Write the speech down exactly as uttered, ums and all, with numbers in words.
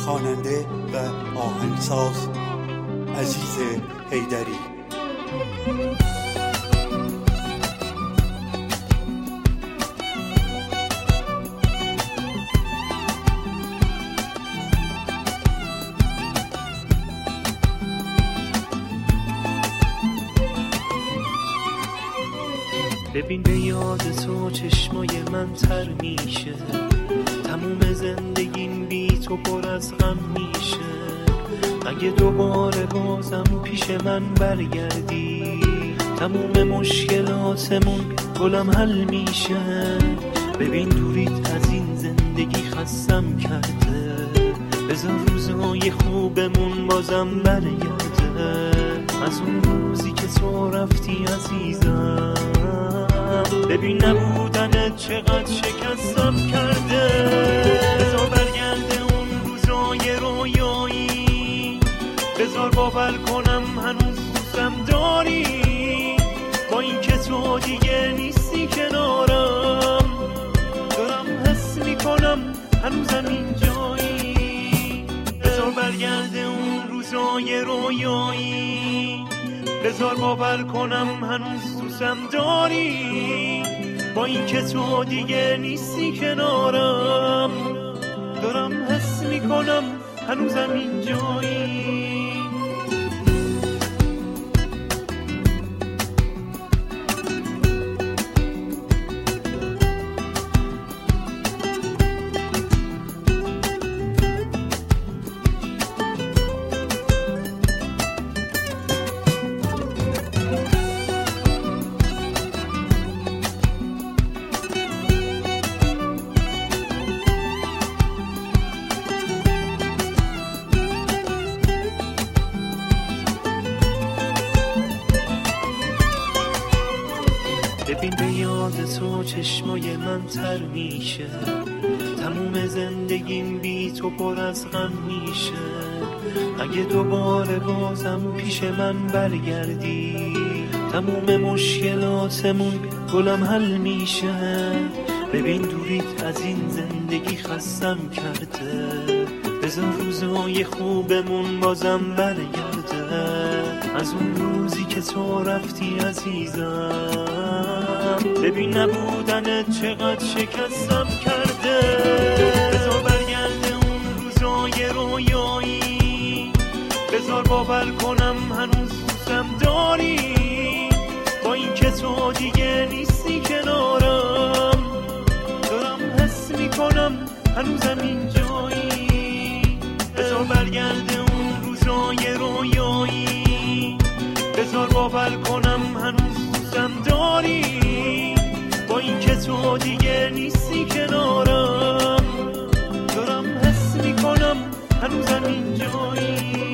خواننده و آهنگساز عزیز حیدری. ببین به یاد تو چشمای من تر میشه، تموم زندگیم بی تو پر از غم میشه. اگه دوباره بازم پیش من برگردی، تموم مشکلاتمون گلم حل میشه. ببین دوریت از این زندگی خستم کرده، بذار روزهای خوبمون بازم برگرده. از اون روزی که تو رفتی عزیزم، ببین نبودنت چقدر شکستم کرده. بذار برگرده اون روزای رویایی، بذار باور کنم هنوز دوستم داری. با این که تو دیگه نیستی کنارم، دارم حس میکنم هنوزم اینجایی. بذار برگرده اون روزای رویایی، بذار باور کنم هنوز دوستم داری. با این که تو دیگه نیستی کنارم، دارم حس میکنم هنوزم اینجایی. ببین به یاد تو چشمای من تر میشه، تموم زندگیم بی تو پر از غم میشه. اگه دوباره بازم پیش من برگردی، تموم مشکلاتمون گلم حل میشه. ببین دوریت از این زندگی خستم کرده، بذار روزهای خوبمون بازم برگرده. از اون روزی که تو رفتی عزیزم، ببین نبودنت چقدر شکستم کرده. بذار برگرده اون روزای رویایی، بذار باور کنم هنوز دوستم داری. با این که تو دیگه نیستی کنارم، دارم حس میکنم هنوزم اینجایی. بذار برگرده اون روزای رویایی، بذار باور کنم هنوز دوستم داری. با این که تو دیگه نیستی کنارم، دارم حس میکنم هنوزم اینجایی.